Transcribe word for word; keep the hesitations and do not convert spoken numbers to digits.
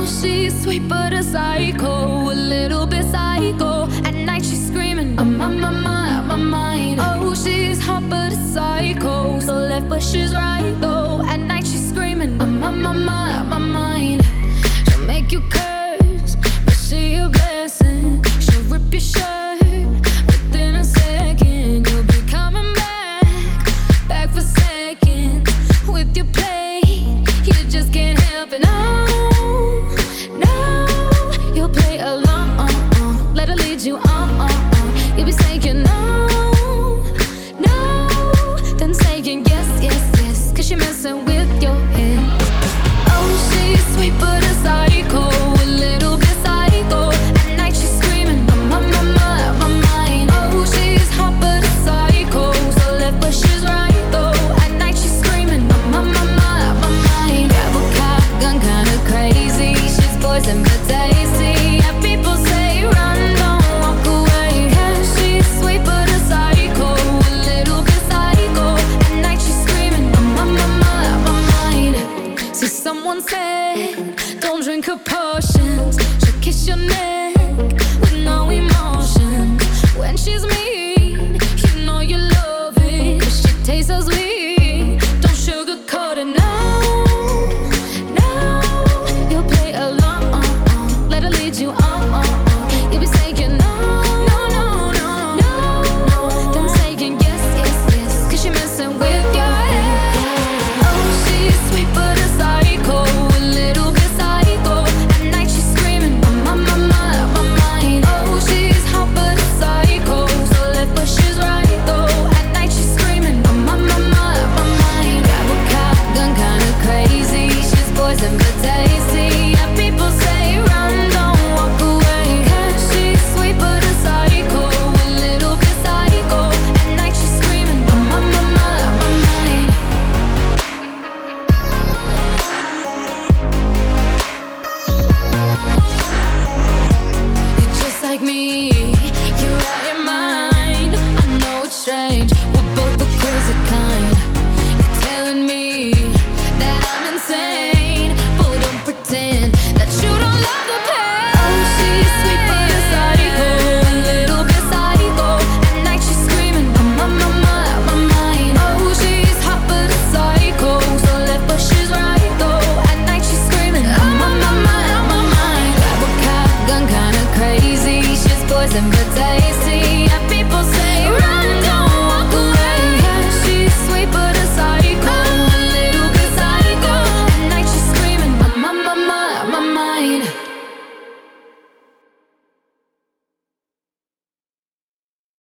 She's sweet but a psycho, a little bit psycho. At night she's screaming, I'm on my mind, my mind. Oh, she's hot but a psycho, so left but she's right though. At night she's screaming, I'm on my mind, my mind. She'll make you curse, but she a blessing. She'll rip your shirt within a second. You'll be coming back, back for seconds with your play. You just can't help it, no. Play along, let her lead you on. You'll be saying no, no, then saying yes, yes, yes, cause you're messing with your head. Oh, she's sweet but a psycho, a little bit psycho. At night she's screaming, I'm on my mind, my mind. Oh, she's hot but a psycho, so left but she's right though. At night she's screaming, I'm on my mind, my mind. Grab a cop gun, kinda crazy. She's poison but tasty. People say run, don't walk away. Yeah, she's sweet but a psycho, a little bit psycho. At night she's screaming, I'm on my mind, my mind. See, someone said, don't drink her potions. She'll kiss your neck